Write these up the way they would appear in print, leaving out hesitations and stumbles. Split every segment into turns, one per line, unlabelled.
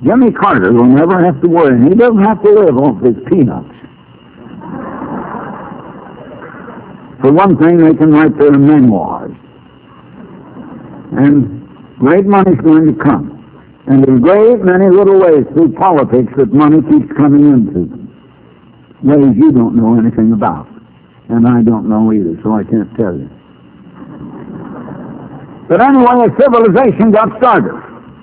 Jimmy Carter will never have to worry, and he doesn't have to live off his peanuts. For one thing, they can write their memoirs. And great money's going to come. And there's great many little ways through politics that money keeps coming into. Ways you don't know anything about. And I don't know either, so I can't tell you. But anyway, a civilization got started.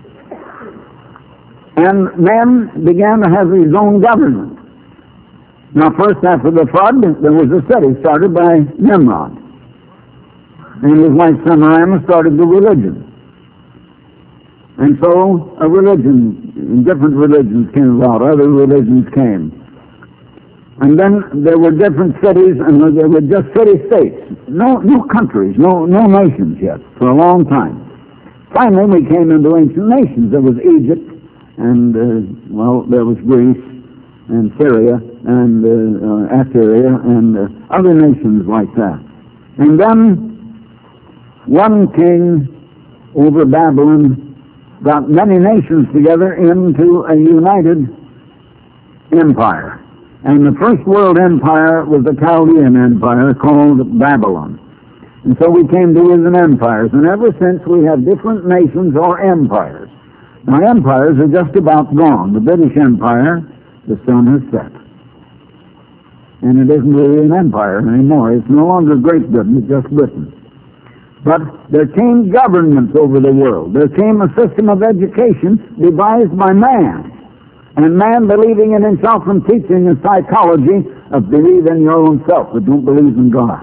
And man began to have his own government. Now, first after the flood, there was a city started by Nimrod. And his wife Semiramis started the religion. And so a religion, different religions came about, other religions came. And then there were different cities, and there were just city-states. No countries, no nations yet, for a long time. Finally, we came into ancient nations. There was Egypt, and, there was Greece, and Syria, and Assyria, and other nations like that. And then one king over Babylon got many nations together into a united empire. And the first world empire was the Chaldean empire called Babylon. And so we came to live in empires. And ever since we have different nations or empires. Now empires are just about gone. The British Empire, the sun has set. And it isn't really an empire anymore. It's no longer Great Britain, it's just Britain. But there came governments over the world. There came a system of education devised by man. And man believing in himself and teaching the psychology of believe in your own self, but don't believe in God.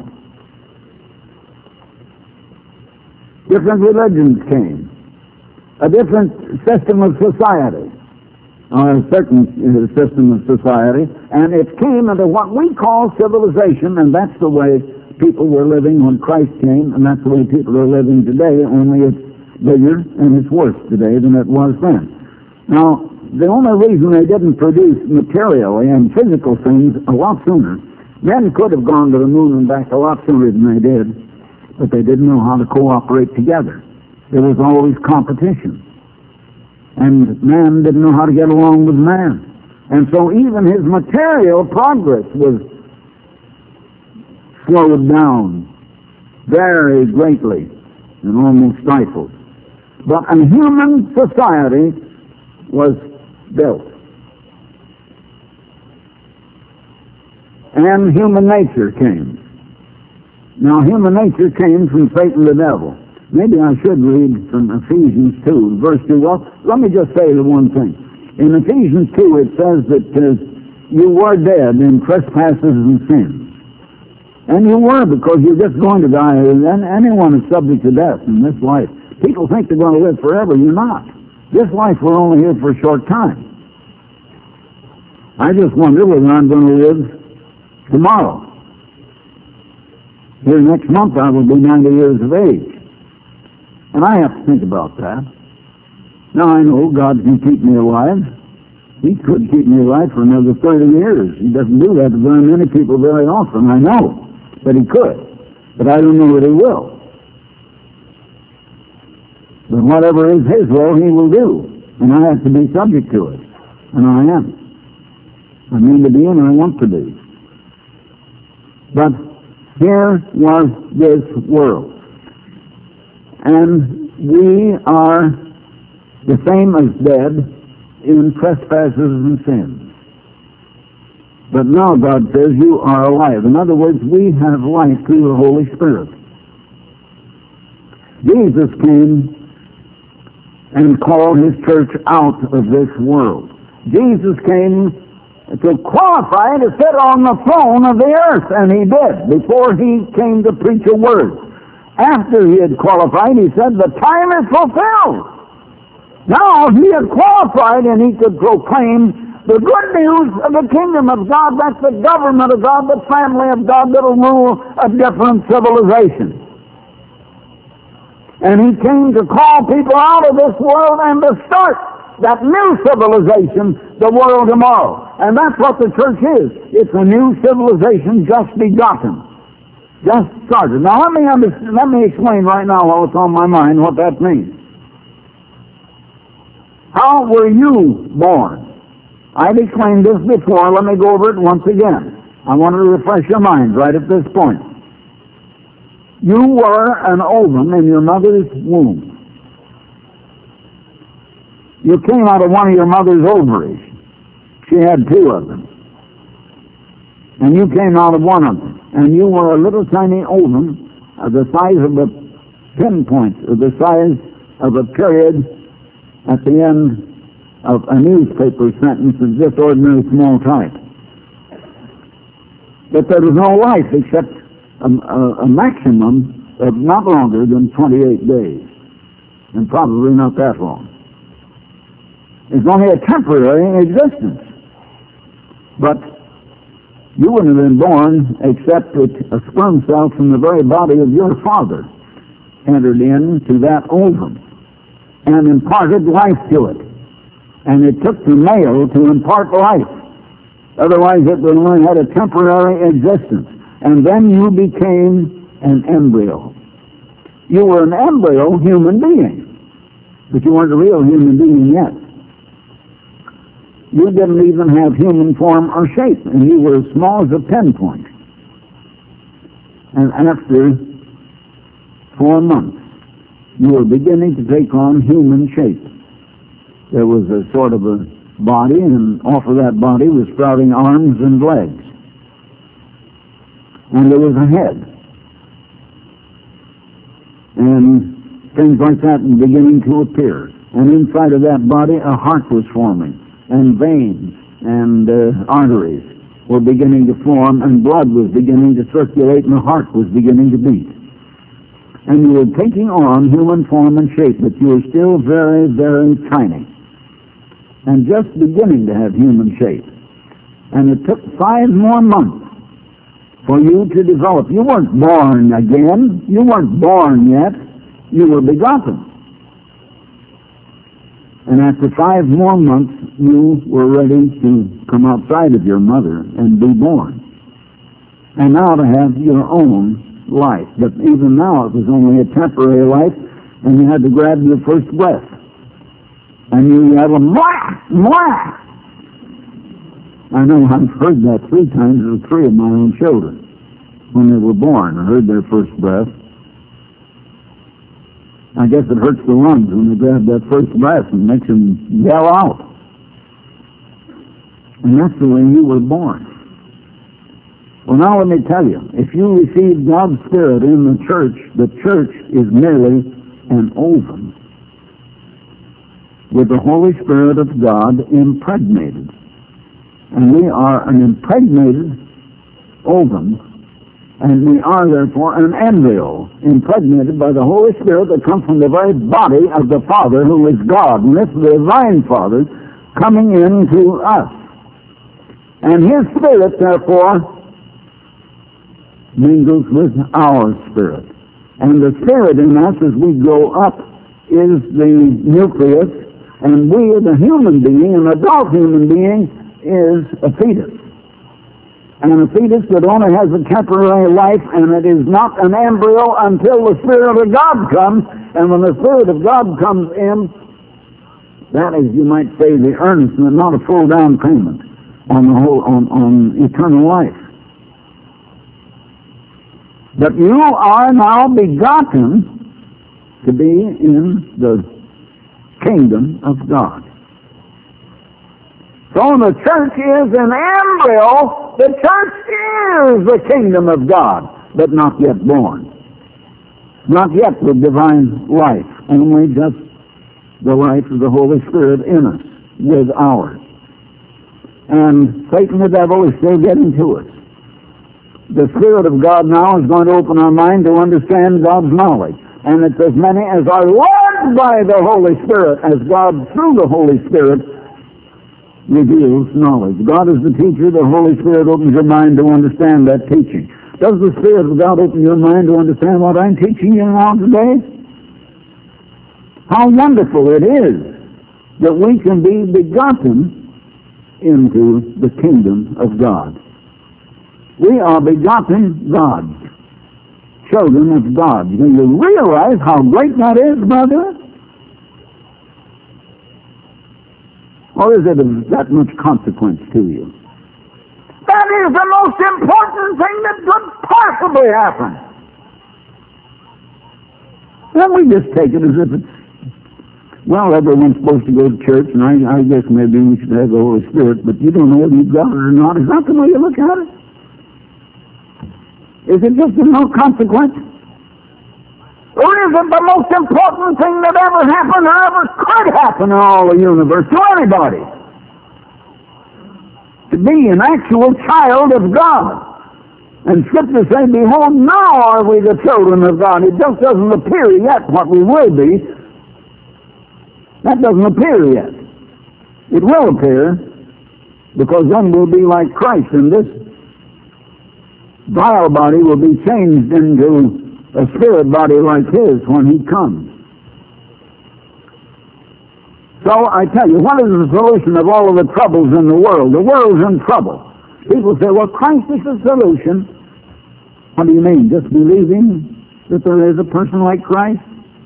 Different religions came. A different system of society. Or a certain system of society. And it came into what we call civilization, and that's the way people were living when Christ came, and that's the way people are living today, only it's bigger and it's worse today than it was then. Now, the only reason they didn't produce materially and physical things a lot sooner, men could have gone to the moon and back a lot sooner than they did, but they didn't know how to cooperate together. There was always competition. And man didn't know how to get along with man. And so even his material progress was slowed down very greatly and almost stifled. But a human society was built. And human nature came. Now, human nature came from Satan the devil. Maybe I should read from Ephesians 2, verse 2. Well, let me just say the one thing. In Ephesians 2, it says that you were dead in trespasses and sins. And you were, because you're just going to die. And anyone is subject to death in this life. People think they're going to live forever. You're not. This life, we're only here for a short time. I just wonder whether I'm going to live tomorrow. Here next month I will be 90 years of age. And I have to think about that. Now I know God can keep me alive. He could keep me alive for another 30 years. He doesn't do that to very many people very often, I know. But he could. But I don't know that he will. But whatever is his will, he will do. And I have to be subject to it. And I am. I mean to be and I want to be. But here was this world. And we are the same as dead in trespasses and sins. But now God says you are alive. In other words, we have life through the Holy Spirit. Jesus came and called his church out of this world. Jesus came to qualify to sit on the throne of the earth, and he did, before he came to preach a word. After he had qualified, he said, the time is fulfilled. Now he had qualified, and he could proclaim the good news of the kingdom of God. That's the government of God, the family of God that will rule a different civilization. And he came to call people out of this world and to start that new civilization, the world tomorrow. And that's what the church is. It's a new civilization just begotten. Just started. Now let me explain right now while it's on my mind what that means. How were you born? I've explained this before. Let me go over it once again. I want to refresh your mind right at this point. You were an ovum in your mother's womb. You came out of one of your mother's ovaries. She had two of them. And you came out of one of them. And you were a little tiny ovum of the size of a pinpoint, or the size of a period at the end of a newspaper sentence of just ordinary small type. But there was no life except a maximum of not longer than 28 days. And probably not that long. It's only a temporary existence. But you wouldn't have been born except that a sperm cell from the very body of your father entered into that ovum and imparted life to it. And it took the male to impart life. Otherwise it would only had a temporary existence. And then you became an embryo. You were an embryo human being, but you weren't a real human being yet. You didn't even have human form or shape, and you were as small as a pinpoint. And after 4 months, you were beginning to take on human shape. There was a sort of a body, and off of that body was sprouting arms and legs. And there was a head. And things like that were beginning to appear. And inside of that body, a heart was forming. And veins and arteries were beginning to form, and blood was beginning to circulate, and the heart was beginning to beat. And you were taking on human form and shape, but you were still very, very tiny, and just beginning to have human shape. And it took 5 more months for you to develop. You weren't born again. You weren't born yet. You were begotten. And after 5 more months, you were ready to come outside of your mother and be born. And now to have your own life. But even now it was only a temporary life, and you had to grab your first breath. And you have a mwah, mwah. I know I've heard that 3 times with 3 of my own children. When they were born, I heard their first breath. I guess it hurts the lungs when they grab that first breath and makes them yell out. And that's the way you were born. Well, now let me tell you, if you receive God's Spirit in the church is merely an ovum with the Holy Spirit of God impregnated. And we are an impregnated ovum, and we are therefore an embryo impregnated by the Holy Spirit that comes from the very body of the Father who is God. And this is the divine Father coming into us. And His Spirit, therefore, mingles with our spirit. And the Spirit in us as we grow up is the nucleus, and we, the human being, an adult human being, is a fetus. And a fetus that only has a temporary life, and it is not an embryo until the Spirit of God comes. And when the Spirit of God comes in, that is, you might say, the earnestness, not a full down payment on the whole, on eternal life. But you are now begotten to be in the kingdom of God. So the church is an embryo. The church is the kingdom of God, but not yet born. Not yet with divine life, only just the life of the Holy Spirit in us, with ours. And Satan the devil is still getting to us. The Spirit of God now is going to open our mind to understand God's knowledge. And it's as many as are led by the Holy Spirit as God, through the Holy Spirit, reveals knowledge. God is the teacher. The Holy Spirit opens your mind to understand that teaching. Does the Spirit of God open your mind to understand what I'm teaching you now today? How wonderful it is that we can be begotten into the kingdom of God. We are begotten gods, children of God. Do you realize how great that is, brother? Or is it of that much consequence to you? That is the most important thing that could possibly happen. Then we just take it as if it's, well, everyone's supposed to go to church, and I guess maybe we should have the Holy Spirit, but you don't know whether you've got it or not. Is that the way you look at it? Is it just of no consequence? Or is it the most important thing that ever happened or ever could happen in all the universe to anybody? To be an actual child of God. And Scripture say, behold, now are we the children of God. It just doesn't appear yet what we will be. That doesn't appear yet. It will appear, because then we'll be like Christ, and this vile body will be changed into a spirit body like his when he comes. So I tell you, what is the solution of all of the troubles in the world? The world's in trouble. People say, well, Christ is the solution. What do you mean? Just believing that there is a person like Christ?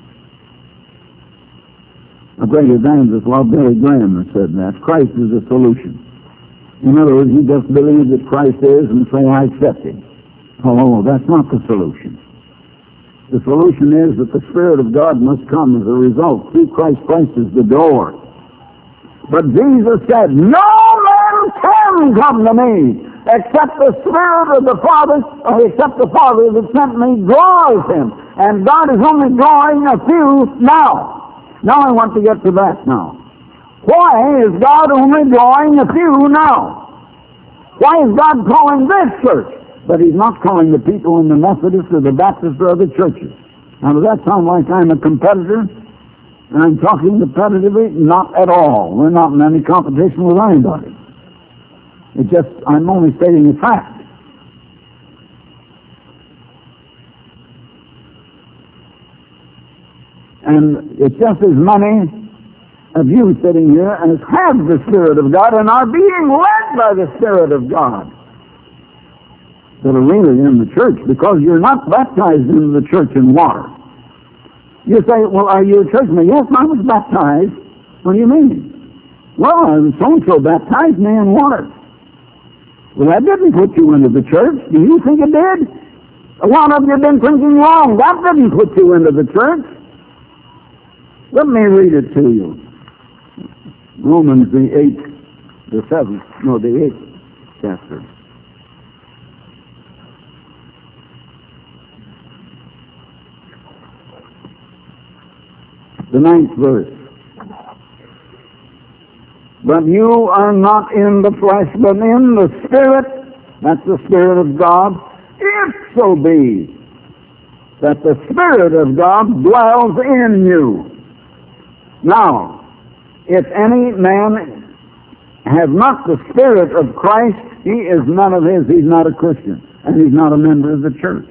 A great evangelist, well, Billy Graham has said that. Christ is the solution. In other words, you just believe that Christ is and say, I accept him. Oh, that's not the solution. The solution is that the Spirit of God must come as a result. Through Christ, Christ is the door. But Jesus said, no man can come to me except the Spirit of the Father, or except the Father that sent me draws him. And God is only drawing a few now. Now I want to get to that now. Why is God only drawing a few now? Why is God calling this church? But he's not calling the people in the Methodist or the Baptist or other churches. Now, does that sound like I'm a competitor? And I'm talking competitively? Not at all. We're not in any competition with anybody. It's just, I'm only stating a fact. And it's just as many of you sitting here as have the Spirit of God and are being led by the Spirit of God that are really in the church, because you're not baptized into the church in water. You say, well, are you a churchman? Yes, I was baptized. What do you mean? Well, so-and-so baptized me in water. Well, that didn't put you into the church. Do you think it did? A lot of you have been thinking wrong. That didn't put you into the church. Let me read it to you. Romans the 8th chapter. The 9th verse. But you are not in the flesh, but in the Spirit. That's the Spirit of God. If so be that the Spirit of God dwells in you. Now, if any man have not the Spirit of Christ, he is none of his. He's not a Christian, and he's not a member of the church.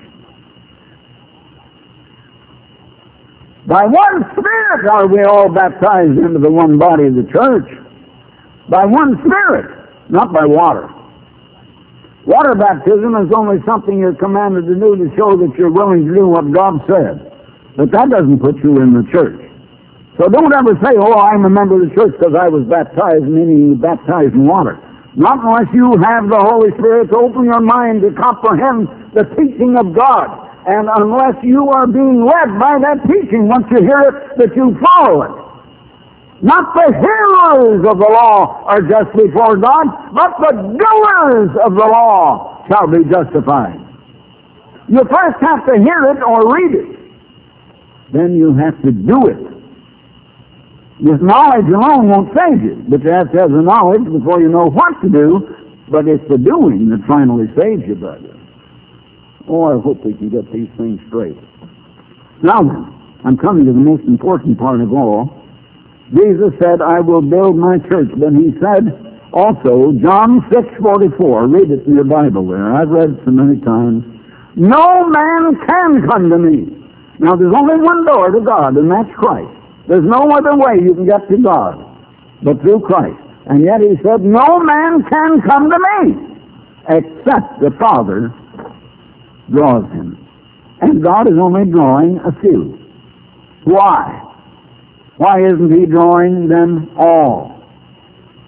By one Spirit are we all baptized into the one body of the church. By one Spirit, not by water. Water baptism is only something you're commanded to do to show that you're willing to do what God said. But that doesn't put you in the church. So don't ever say, oh, I'm a member of the church because I was baptized, meaning baptized in water. Not unless you have the Holy Spirit to open your mind to comprehend the teaching of God. And unless you are being led by that teaching, once you hear it, that you follow it. Not the hearers of the law are just before God, but the doers of the law shall be justified. You first have to hear it or read it. Then you have to do it. This knowledge alone won't save you, but you have to have the knowledge before you know what to do, but it's the doing that finally saves you, brother. Oh, I hope we can get these things straight. Now then, I'm coming to the most important part of all. Jesus said, I will build my church. But he said also, John 6:44, read it in your Bible there. I've read it so many times. No man can come to me. Now there's only one door to God, and that's Christ. There's no other way you can get to God but through Christ. And yet he said, no man can come to me except the Father draws him. And God is only drawing a few. Why? Why isn't he drawing them all?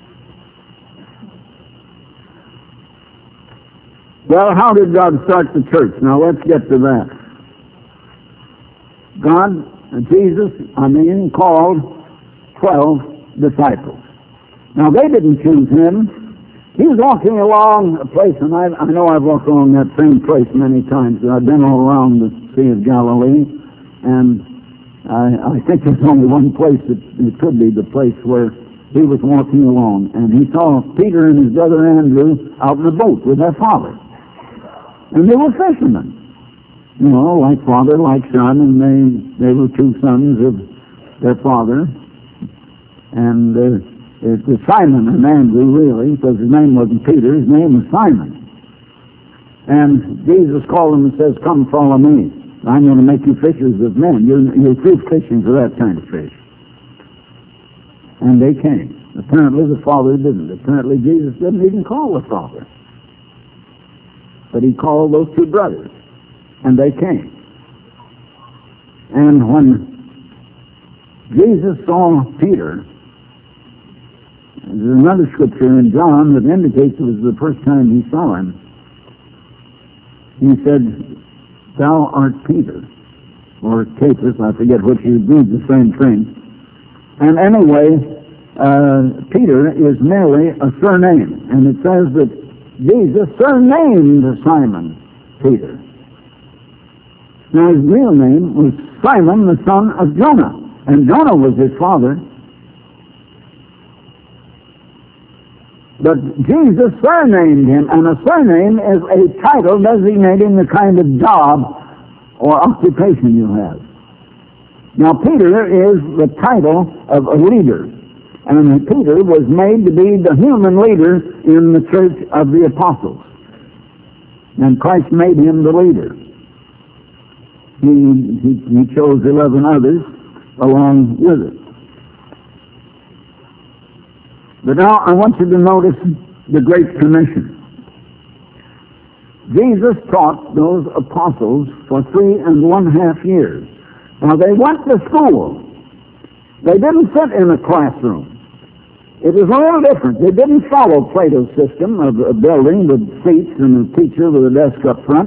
Well, how did God start the church? Now let's get to that. Jesus called 12 disciples. Now they didn't choose him. He was walking along a place, and I know I've walked along that same place many times. I've been all around the Sea of Galilee, and I think there's only one place that it could be the place where he was walking along, and he saw Peter and his brother Andrew out in the boat with their father. And they were fishermen. You know, like father, like son, and they were two sons of their father. And it was Simon and Andrew, really, because his name wasn't Peter, his name was Simon. And Jesus called him and says, "Come, follow me. I'm going to make you fishers of men. You're fish fishing for that kind of fish." And they came. Apparently the Father didn't. Apparently Jesus didn't even call the Father. But he called those two brothers. And they came. And when Jesus saw Peter, there's another scripture in John that indicates it was the first time he saw him. He said, "Thou art Peter," or Cephas, I forget which you read the same thing. And anyway, Peter is merely a surname, and it says that Jesus surnamed Simon Peter. Now his real name was Simon, the son of Jonah, and Jonah was his father. But Jesus surnamed him, and a surname is a title designating the kind of job or occupation you have. Now Peter is the title of a leader, and Peter was made to be the human leader in the church of the apostles. And Christ made him the leader. He chose 11 others along with it. But now I want you to notice the Great Commission. Jesus taught those apostles for 3.5 years. Now they went to school. They didn't sit in a classroom. It was a little different. They didn't follow Plato's system of a building with seats and a teacher with a desk up front.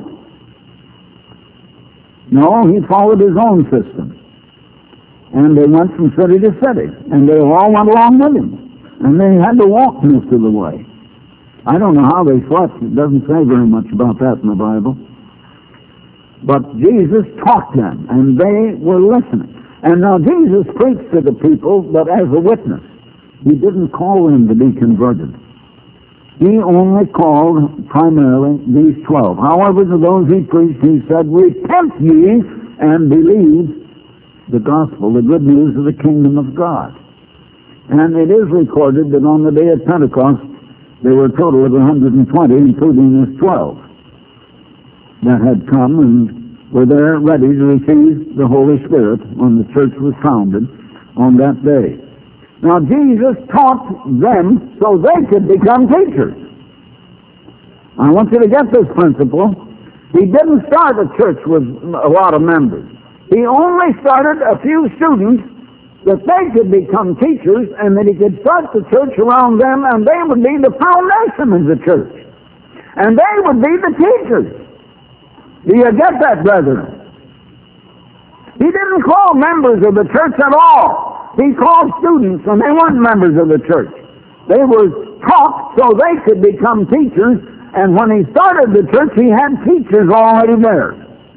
No, he followed his own system. And they went from city to city. And they all went along with him. And they had to walk most of the way. I don't know how they slept. It doesn't say very much about that in the Bible. But Jesus taught them, and they were listening. And now Jesus preached to the people, but as a witness. He didn't call them to be converted. He only called primarily these 12. However, to those he preached, he said, "Repent ye and believe the gospel, the good news of the kingdom of God." And it is recorded that on the day of Pentecost, there were a total of 120, including these 12, that had come and were there ready to receive the Holy Spirit when the church was founded on that day. Now, Jesus taught them so they could become teachers. I want you to get this principle. He didn't start a church with a lot of members. He only started a few students that they could become teachers, and that he could start the church around them, and they would be the foundation of the church. And they would be the teachers. Do you get that, brethren? He didn't call members of the church at all. He called students, and they weren't members of the church. They were taught so they could become teachers, and when he started the church, he had teachers already there.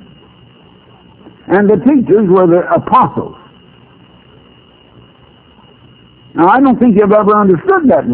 And the teachers were the apostles. Now, I don't think you've ever understood that.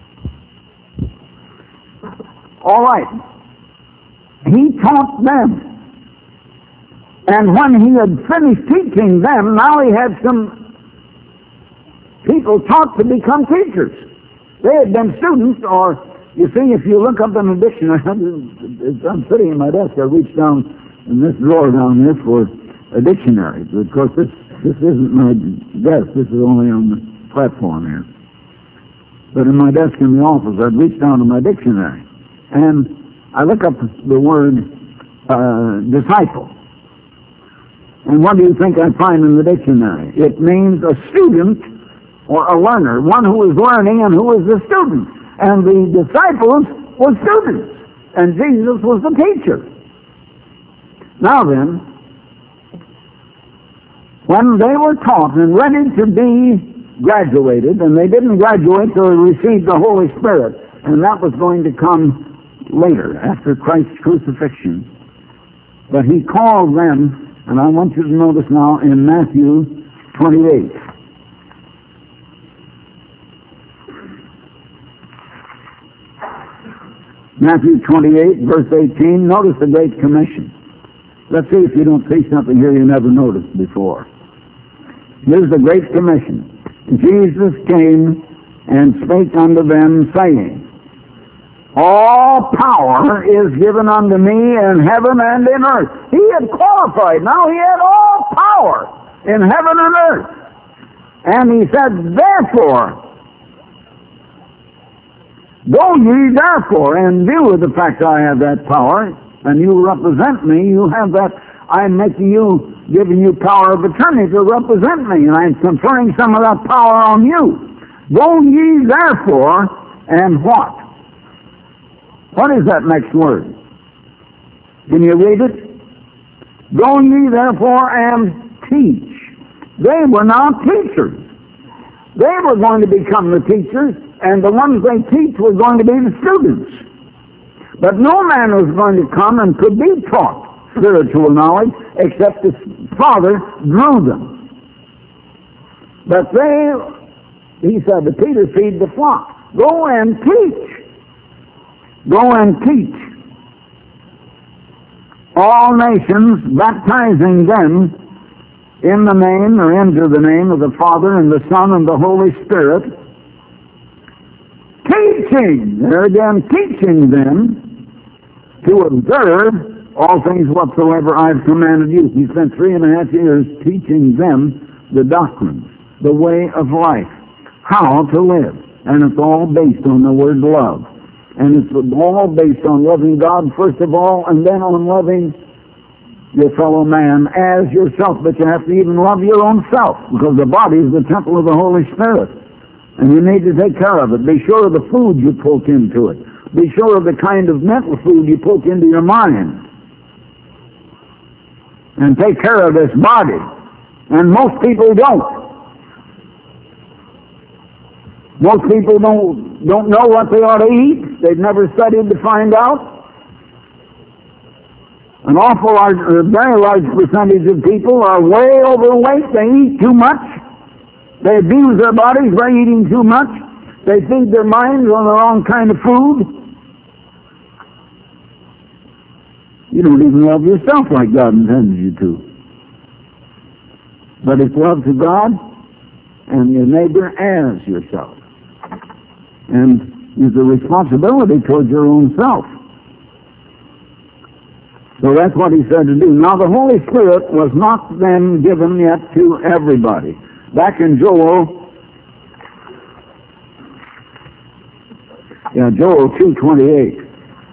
All right. He taught them. And when he had finished teaching them, now he had some people taught to become teachers. They had been students, or, you see, if you look up in the dictionary, I'm sitting at my desk, I reached down in this drawer down here for a dictionary. Of course, this isn't my desk, this is only on the platform here. But in my desk in the office, I'd reach down to my dictionary, and I look up the word disciple. And what do you think I find in the dictionary? It means a student or a learner, one who is learning and who is a student. And the disciples were students. and Jesus was the teacher. Now then, when they were taught and ready to be graduated, and they didn't graduate till they received the Holy Spirit, and that was going to come later, after Christ's crucifixion. But he called them, and I want you to notice now in Matthew 28. Matthew 28, verse 18, notice the Great Commission. Let's see if you don't see something here you never noticed before. Here's the Great Commission. Jesus came and spake unto them, saying, all power is given unto me in heaven and in earth. He had qualified. Now he had all power in heaven and earth. And he said, therefore, go ye therefore, in view of the fact I have that power, and you represent me, you have that, I'm making you, giving you power of attorney to represent me, and I'm conferring some of that power on you. Go ye therefore, and what? What is that next word? Can you read it? Go ye therefore and teach. They were now teachers. They were going to become the teachers, and the ones they teach were going to be the students. But no man was going to come and could be taught spiritual knowledge except the Father drew them. But he said to Peter, feed the flock. Go and teach. Go and teach all nations, baptizing them in the name or into the name of the Father and the Son and the Holy Spirit, teaching, there again, teaching them to observe all things whatsoever I've commanded you. He spent 3.5 years teaching them the doctrines, the way of life, how to live. And it's all based on the word love. And it's all based on loving God first of all, and then on loving your fellow man as yourself. But you have to even love your own self, because the body is the temple of the Holy Spirit. And you need to take care of it. Be sure of the food you poke into it. Be sure of the kind of mental food you poke into your mind. And take care of this body. And most people don't. Most people don't know what they ought to eat. They've never studied to find out. An awful large, a very large percentage of people are way overweight. They eat too much. They abuse their bodies by eating too much. They feed their minds on the wrong kind of food. You don't even love yourself like God intended you to. But it's love to God and your neighbor as yourself. And is a responsibility towards your own self. So that's what he said to do. Now the Holy Spirit was not then given yet to everybody. Back in Joel 2:28,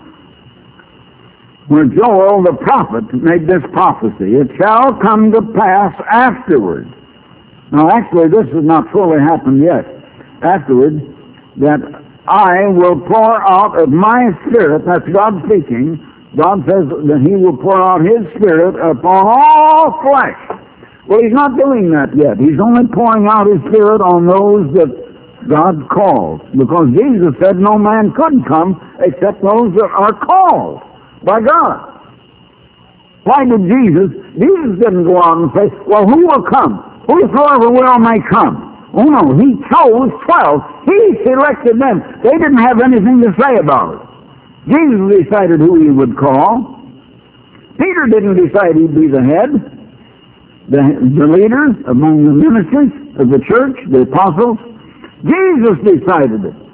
where Joel the prophet made this prophecy, it shall come to pass afterward. Now actually this has not fully happened yet. Afterward, that I will pour out of my Spirit, that's God speaking. God says that he will pour out his Spirit upon all flesh. Well, he's not doing that yet. He's only pouring out his Spirit on those that God called. Because Jesus said no man could come except those that are called by God. Why did Jesus didn't go out and say, well, who will come? Whosoever will may come. Oh no, he chose 12. He selected them. They didn't have anything to say about it. Jesus decided who he would call. Peter didn't decide he'd be the head. The leader among the ministers of the church, the apostles. Jesus decided it.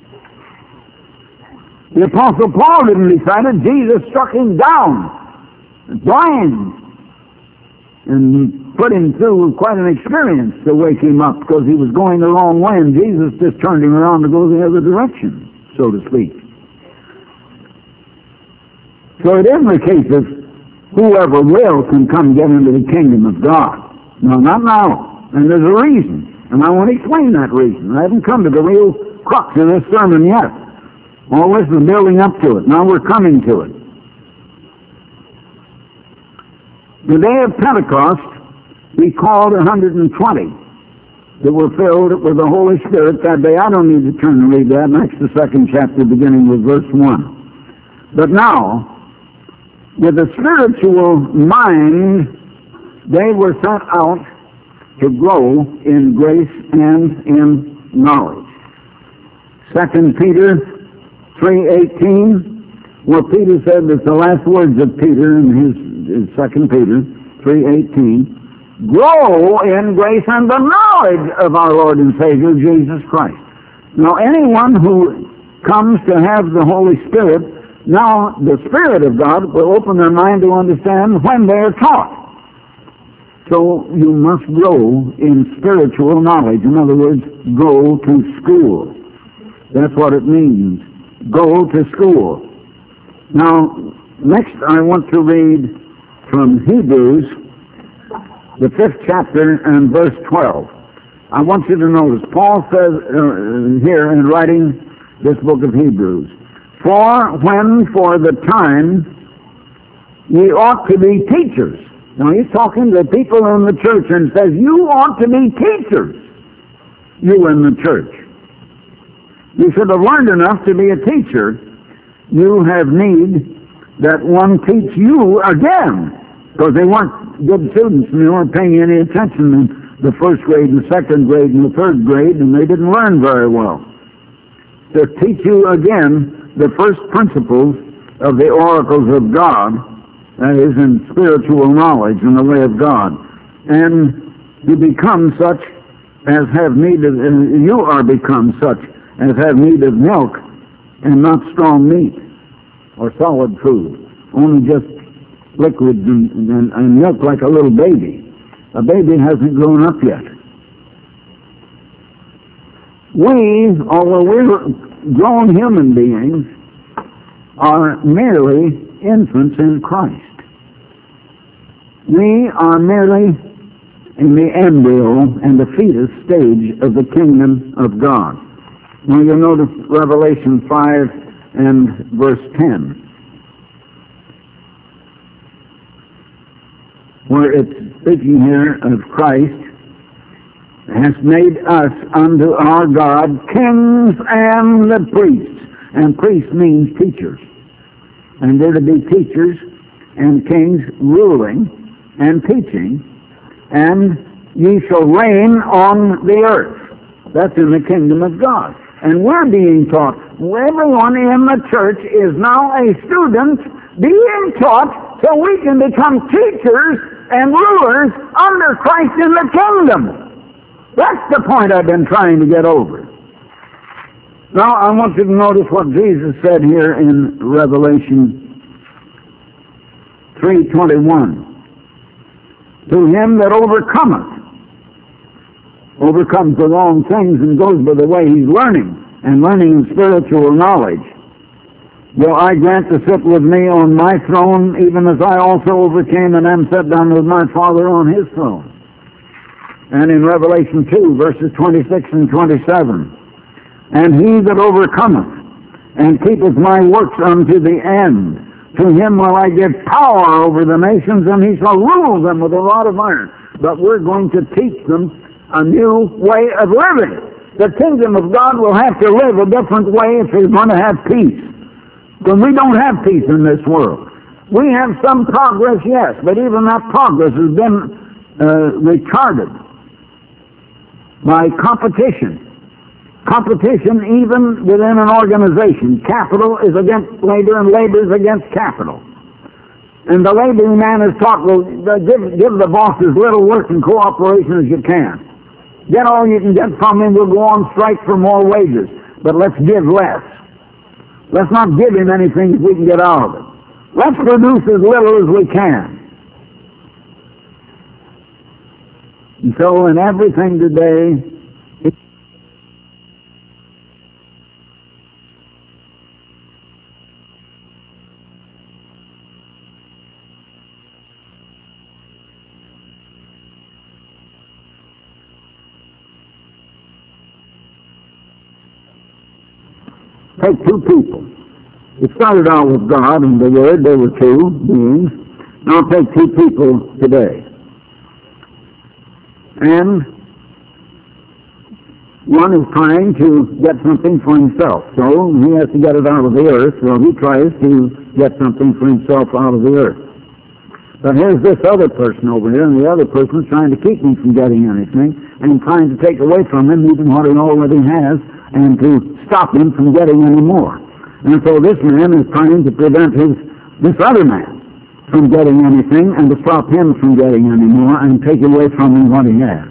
The Apostle Paul didn't decide it. Jesus struck him down, blind, and put him through quite an experience to wake him up, because he was going the wrong way, and Jesus just turned him around to go the other direction, so to speak. So it is the case of whoever will can come get into the kingdom of God. No, not now. And there's a reason. And I want to explain that reason. I haven't come to the real crux of this sermon yet. All this is building up to it. Now we're coming to it. The day of Pentecost, we called 120 that were filled with the Holy Spirit that day. I don't need to turn and read that. Acts the 2nd chapter, beginning with verse 1. But now, with the spiritual mind, they were sent out to grow in grace and in knowledge. 2 Peter 3:18, where Peter said that the last words of Peter in his 2 Peter 3:18, grow in grace and the knowledge of our Lord and Savior, Jesus Christ. Now, anyone who comes to have the Holy Spirit, now the Spirit of God will open their mind to understand when they are taught. So you must grow in spiritual knowledge. In other words, go to school. That's what it means. Go to school. Now, next I want to read from Hebrews, the 5th chapter and verse 12. I want you to notice, Paul says here in writing this book of Hebrews, for when for the time ye ought to be teachers. Now he's talking to people in the church and says, you ought to be teachers, you in the church. You should have learned enough to be a teacher. You have need that one teach you again, because they weren't good students and they weren't paying any attention in the first grade and the second grade and the third grade, and they didn't learn very well. To teach you again the first principles of the oracles of God, that is, in spiritual knowledge in the way of God, and to become such as have need of, you are become such as have need of milk and not strong meat or solid food, only just liquids and milk like a little baby. A baby hasn't grown up yet. We, although we're grown human beings, are merely infants in Christ. We are merely in the embryo and the fetus stage of the kingdom of God. Now you'll notice Revelation 5 and verse 10, where it's speaking here of Christ, has made us unto our God kings and the priests. And priests means teachers. And they're to be teachers and kings ruling and teaching. And ye shall reign on the earth. That's in the kingdom of God. And we're being taught. Everyone in the church is now a student being taught so we can become teachers and rulers under Christ in the kingdom. That's the point I've been trying to get over. Now I want you to notice what Jesus said here in Revelation 3:21. To him that overcomes the wrong things and goes by the way he's learning, and learning in spiritual knowledge, will I grant to sit with me on my throne, even as I also overcame and am set down with my Father on his throne. And in Revelation 2, verses 26 and 27, and he that overcometh and keepeth my works unto the end, to him will I give power over the nations, and he shall rule them with a rod of iron. But we're going to teach them a new way of living. The kingdom of God will have to live a different way if we're going to have peace. Because we don't have peace in this world. We have some progress, yes, but even that progress has been retarded by competition. Competition even within an organization. Capital is against labor and labor is against capital. And the laboring man is taught, well, give the boss as little work and cooperation as you can. Get all you can get from him, we'll go on strike for more wages. But let's give less. Let's not give him anything if we can get out of it. Let's produce as little as we can. And so in everything today, Take two people. It started out with God and the Word. There were two beings. Now take two people today. And one is trying to get something for himself. So he has to get it out of the earth. So he tries to get something for himself out of the earth. But here's this other person over here, and the other person is trying to keep him from getting anything, and trying to take away from him even what he already has, and to stop him from getting any more. And so this man is trying to prevent this other man from getting anything, and to stop him from getting any more, and take away from him what he has.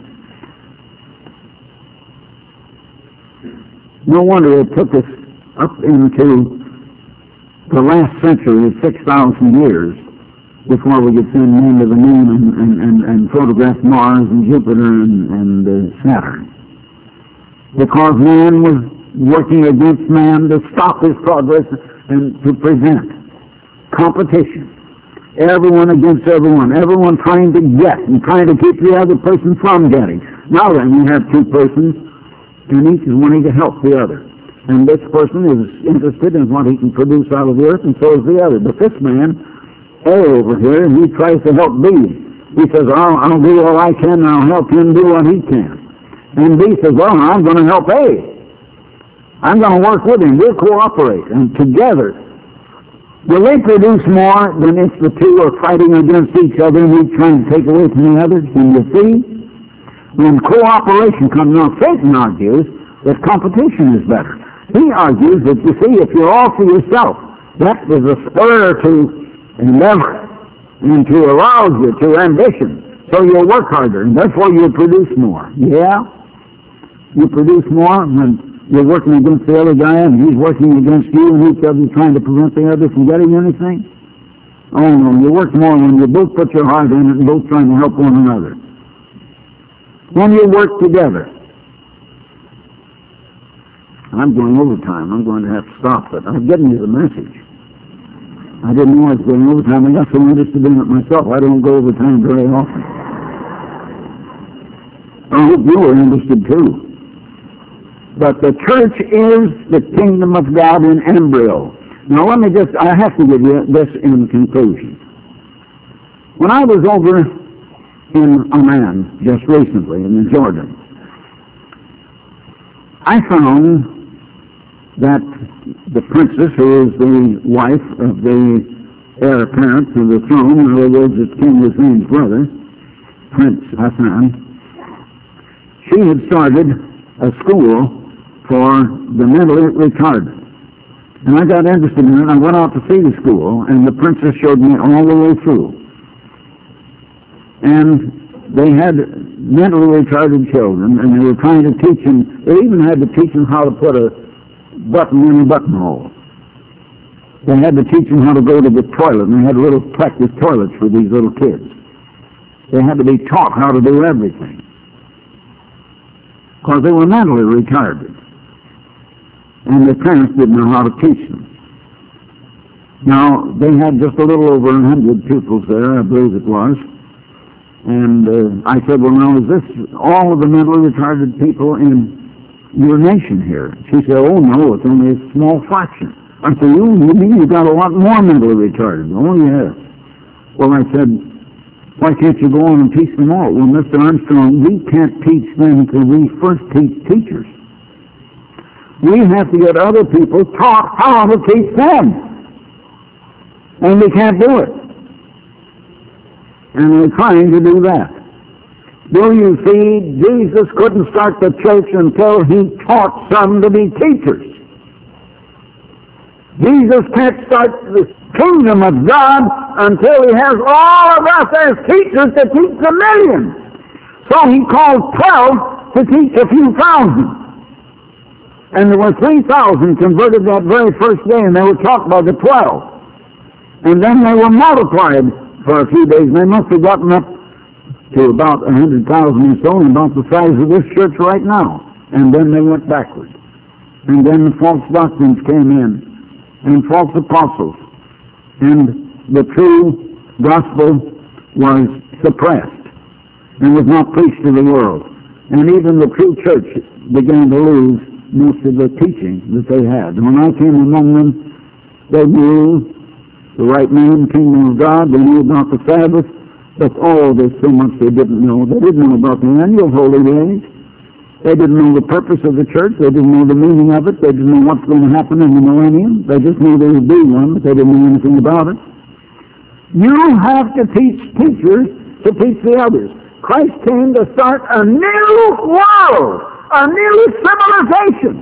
No wonder it took us up into the last century of 6,000 years before we could send men to the moon and photograph Mars and Jupiter and Saturn. Because man was working against man to stop his progress and to prevent competition. Everyone against everyone trying to get and trying to keep the other person from getting. Now then, we have two persons, and each is wanting to help the other. And this person is interested in what he can produce out of the earth, and so is the other. But this man, A over here, and he tries to help B. He says, I'll do all I can, and I'll help him do what he can. And B says, well, I'm going to help A. I'm going to work with him. We'll cooperate. And together, will they produce more than if the two are fighting against each other and each trying to take away from the other? Can you see? When cooperation comes, now Satan argues that competition is better. He argues that, you see, if you're all for yourself, that is a spur to endeavor and to arouse you to ambition. So you'll work harder, and therefore you'll produce more. Yeah? You produce more when you're working against the other guy, and he's working against you, and each of you trying to prevent the other from getting anything? Oh, no, you work more when you both put your heart in it and both trying to help one another. When you work together. I'm going overtime. I'm going to have to stop it. I'm getting you the message. I didn't know I was going overtime. I got so interested in it myself. I don't go overtime very often. I hope you were interested too. But the church is the kingdom of God in embryo. Now I have to give you this in conclusion. When I was over in Amman just recently in Jordan, I found that the princess, who is the wife of the heir apparent to the throne, in other words, it's King Hussein's brother, Prince Hassan, she had started a school for the mentally retarded. And I got interested in it. I went out to see the school, and the princess showed me all the way through. And they had mentally retarded children, and they were trying to teach them, they even had to teach them how to put a button in a buttonhole. They had to teach them how to go to the toilet, and they had little practice toilets for these little kids. They had to be taught how to do everything, because they were mentally retarded, and their parents didn't know how to teach them. Now, they had just a little over 100 pupils there, I believe it was, and I said, well, now, is this all of the mentally retarded people in your nation here? She said, oh, no, it's only a small fraction. I said, you mean you got a lot more mentally retarded? Oh, yes. Well, I said, why can't you go on and teach them all? Well, Mr. Armstrong, we can't teach them until we first teach teachers. We have to get other people taught how to teach them. And we can't do it. And we're trying to do that. Do you see, Jesus couldn't start the church until he taught some to be teachers. Jesus can't start the kingdom of God until he has all of us as teachers to teach the millions. So he called 12 to teach a few thousand. And there were 3,000 converted that very first day, and they were taught by the 12. And then they were multiplied for a few days. They must have gotten up to about 100,000 or so, and about the size of this church right now. And then they went backward. And then the false doctrines came in, and false apostles. And the true gospel was suppressed and was not preached to the world. And even the true church began to lose most of the teaching that they had. When I came among them, they knew the right name, kingdom of God. They knew about the Sabbath. But there's so much they didn't know. They didn't know about the annual holy days. They didn't know the purpose of the church. They didn't know the meaning of it. They didn't know what's going to happen in the millennium. They just knew there would be one, but they didn't know anything about it. You have to teach teachers to teach the others. Christ came to start a new world, a new civilization.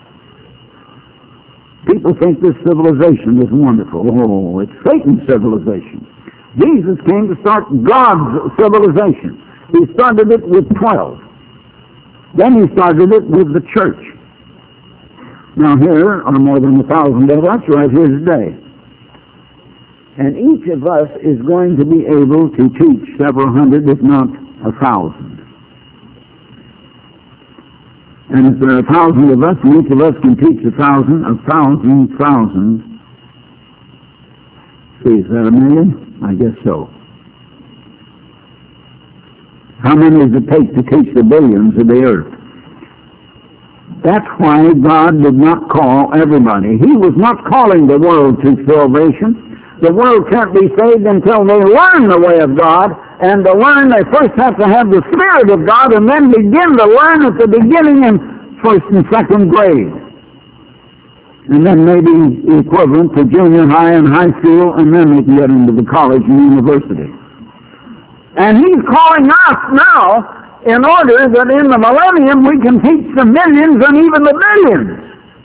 People think this civilization is wonderful. Oh, it's Satan's civilization. Jesus came to start God's civilization. He started it with 12. Then he started it with the church. Now here are more than 1,000 of us right here today. And each of us is going to be able to teach several hundred, if not 1,000. And if there are 1,000 of us, and each of us can teach 1,000, 1,000. See, is that a million? I guess so. How many does it take to teach the billions of the earth? That's why God did not call everybody. He was not calling the world to salvation. The world can't be saved until they learn the way of God, and to learn they first have to have the Spirit of God and then begin to learn at the beginning in first and second grade. And then maybe equivalent to junior high and high school, and then they can get into the college and university. And he's calling us now in order that in the millennium we can teach the millions and even the billions.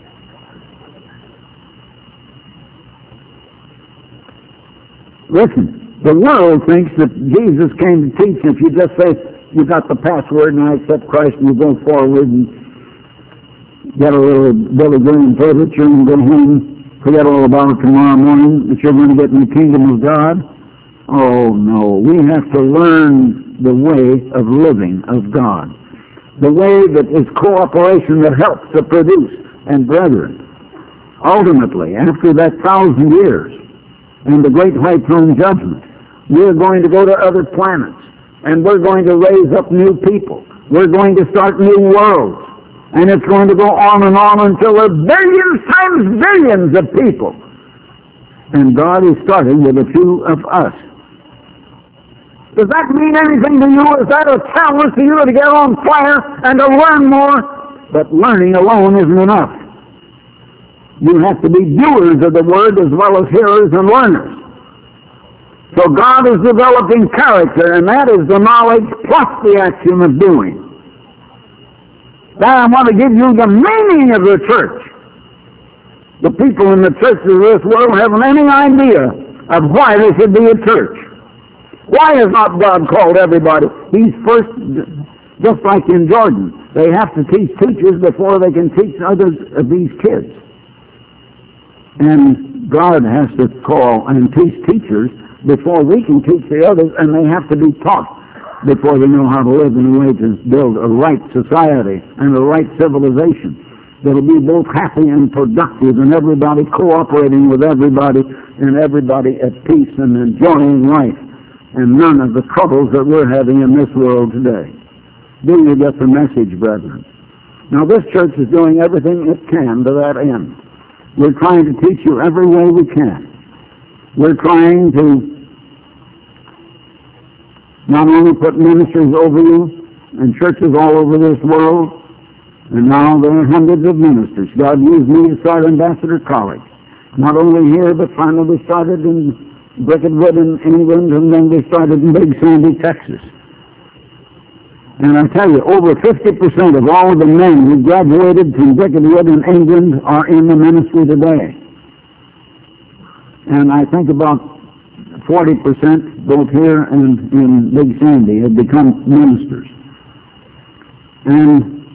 Listen, the world thinks that Jesus came to teach. If you just say, you got the password and I accept Christ, and you go forward and get a little Billy Graham furniture and go home, forget all about it tomorrow morning, that you're going to get in the kingdom of God. Oh, no. We have to learn the way of living of God. The way that is cooperation that helps to produce. And brethren, ultimately, after that 1,000 years and the great white throne judgment, we're going to go to other planets, and we're going to raise up new people. We're going to start new worlds. And it's going to go on until there are billions times billions of people. And God is starting with a few of us. Does that mean anything to you? Is that a challenge to you to get on fire and to learn more? But learning alone isn't enough. You have to be doers of the word as well as hearers and learners. So God is developing character, and that is the knowledge plus the action of doing. Now I want to give you the meaning of the church. The people in the churches of this world haven't any idea of why there should be a church. Why has not God called everybody? He's first, just like in Jordan, they have to teach teachers before they can teach others of these kids. And God has to call and teach teachers before we can teach the others, and they have to be taught before they know how to live in a way to build a right society and a right civilization that'll be both happy and productive, and everybody cooperating with everybody, and everybody at peace and enjoying life, and none of the troubles that we're having in this world today. Do you get the message, brethren? Now, this church is doing everything it can to that end. We're trying to teach you every way we can. We're trying to not only put ministers over you and churches all over this world, and now there are hundreds of ministers. God used me to start Ambassador College. Not only here, but finally we started in Bricketwood in England, and then we started in Big Sandy, Texas. And I tell you, over 50% of all the men who graduated from Bricketwood in England are in the ministry today. And I think about 40% both here and in Big Sandy have become ministers. And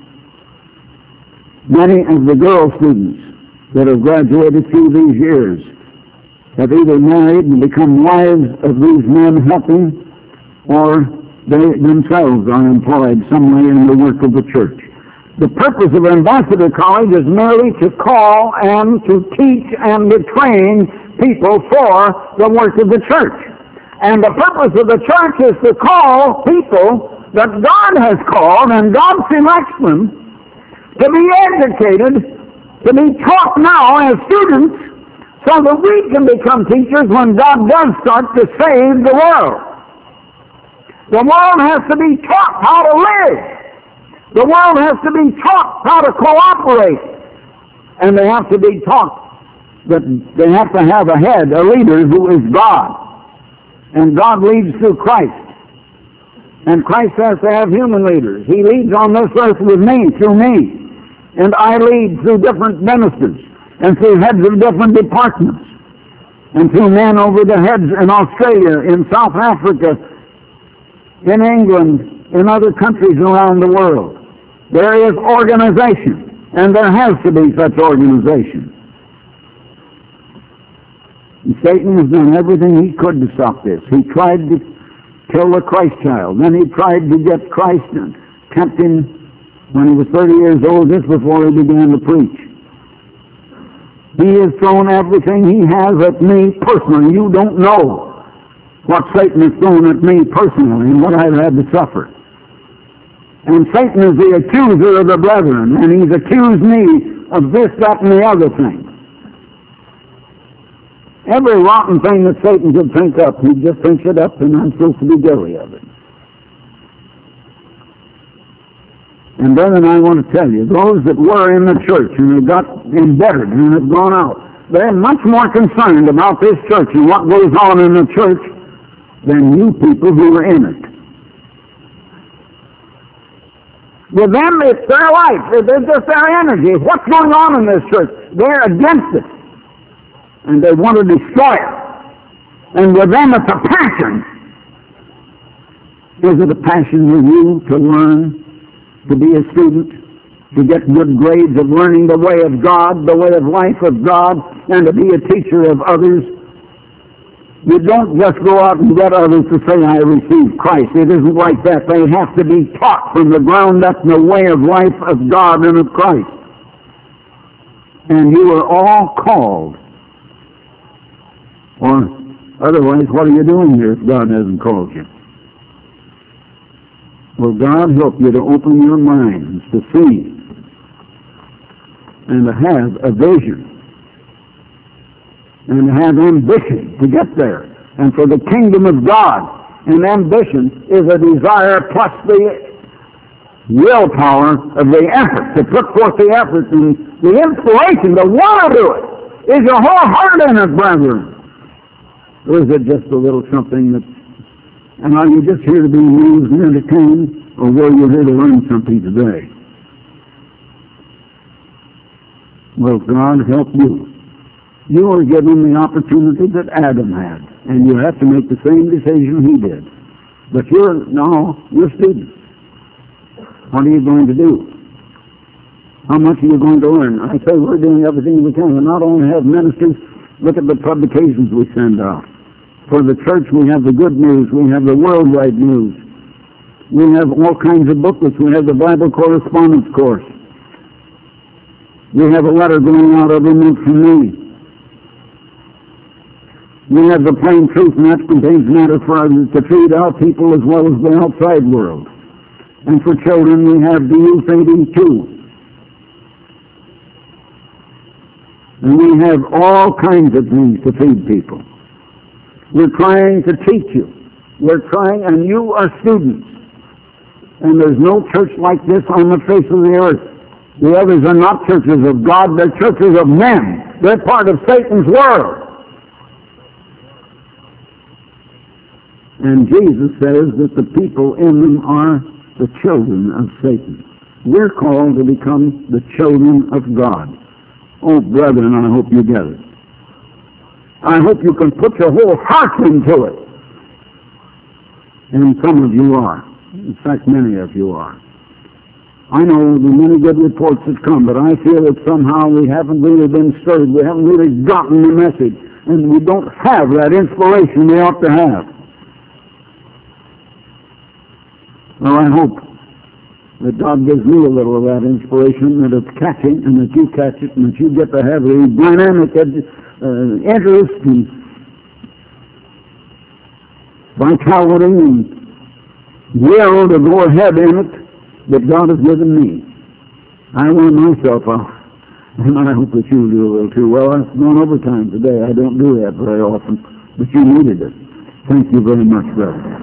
many of the girl students that have graduated through these years have either married and become wives of these men helping, or they themselves are employed some way in the work of the church. The purpose of Ambassador College is merely to call and to teach and to train people for the work of the church. And the purpose of the church is to call people that God has called, and God selects them, to be educated, to be taught now as students, so that we can become teachers when God does start to save the world. The world has to be taught how to live. The world has to be taught how to cooperate. And they have to be taught that they have to have a head, a leader who is God. And God leads through Christ. And Christ has to have human leaders. He leads on this earth with me, through me. And I lead through different ministers and through heads of different departments and through men over the heads in Australia, in South Africa, in England, in other countries around the world. There is organization, and there has to be such organization. And Satan has done everything he could to stop this. He tried to kill the Christ child. Then he tried to get Christ and tempt him when he was 30 years old, just before he began to preach. He has thrown everything he has at me personally. You don't know what Satan has thrown at me personally and what I've had to suffer. And Satan is the accuser of the brethren, and he's accused me of this, that, and the other thing. Every rotten thing that Satan could think up, he just thinks it up, and I'm supposed to be guilty of it. And brethren, I want to tell you, those that were in the church and have got embittered and have gone out, they're much more concerned about this church and what goes on in the church than you people who are in it. With them, it's their life. It's just their energy. What's going on in this church? They're against it. And they want to destroy it. And with them, it's a passion. Is it a passion with you to learn, to be a student, to get good grades of learning the way of God, the way of life of God, and to be a teacher of others? You don't just go out and get others to say, I received Christ. It isn't like that. They have to be taught from the ground up the way of life of God and of Christ. And you are all called. Or otherwise, what are you doing here if God hasn't called you? Will God help you to open your minds to see and to have a vision and to have ambition to get there, and for the kingdom of God. And ambition is a desire plus the willpower of the effort, to put forth the effort and the inspiration to want to do it. Is your whole heart in it, brethren? Or is it just a little something that, and are you just here to be amused and entertained, or were you here to learn something today? Will God help you? You are given the opportunity that Adam had, and you have to make the same decision he did. But you're students. What are you going to do? How much are you going to learn? I say we're doing everything we can. We not only have ministers, look at the publications we send out. For the church, we have the good news. We have the worldwide news. We have all kinds of booklets. We have the Bible correspondence course. We have a letter going out every month from me. We have the plain truth, and that contains matter for us to feed our people as well as the outside world. And for children, we have the Youth 82. And we have all kinds of things to feed people. We're trying to teach you. We're trying, and you are students. And there's no church like this on the face of the earth. The others are not churches of God, they're churches of men. They're part of Satan's world. And Jesus says that the people in them are the children of Satan. We're called to become the children of God. Oh, brethren, I hope you get it. I hope you can put your whole heart into it. And some of you are. In fact, many of you are. I know there will be many good reports that come, but I feel that somehow we haven't really been stirred. We haven't really gotten the message. And we don't have that inspiration we ought to have. Well, I hope that God gives me a little of that inspiration, that it's catching, and that you catch it, and that you get to have a dynamic interest and vitality and will to go ahead in it that God has given me. I want myself off, and I hope that you'll do a little too. Well, I've gone overtime today. I don't do that very often, but you needed it. Thank you very much, brother.